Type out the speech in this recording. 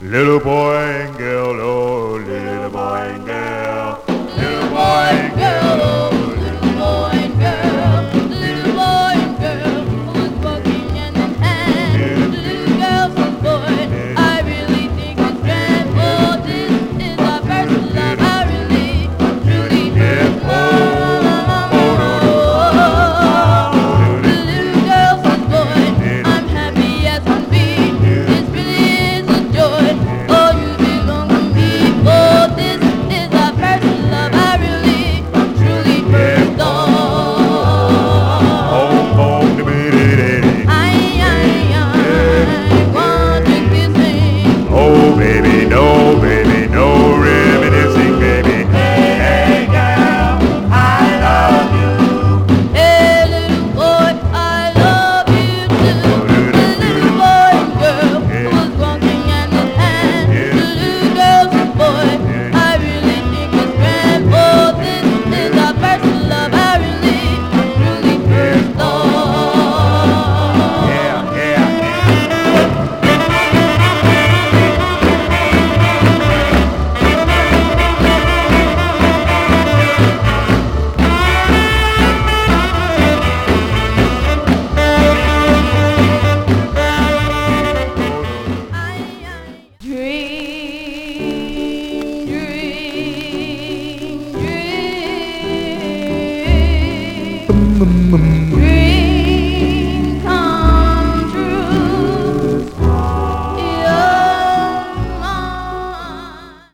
Little boy and girl, oh, little boy and girl, little boy and girl, oh, Little boy and girl, little boy and girl, who was walking hand in hand. Little girl said, boy, I really think it's grand. Oh, this is our first love. I really, truly first love. The little girl said, boy, I'm happy as can be. This really is a joy. Oh, you belong to me. Oh, this is our first love. I really, truly first love. home, home, the baby. I want to kiss me. Oh, baby, no reminiscing, baby. Hey, girl, I love you. Hey, little boy, I love you too. The little boy and girl who was walking hand in hand. The little girl said, boy, I really think it's grand. Oh, this is our first love. I really, truly first love. Yeah, yeah. Dream, dream, dream.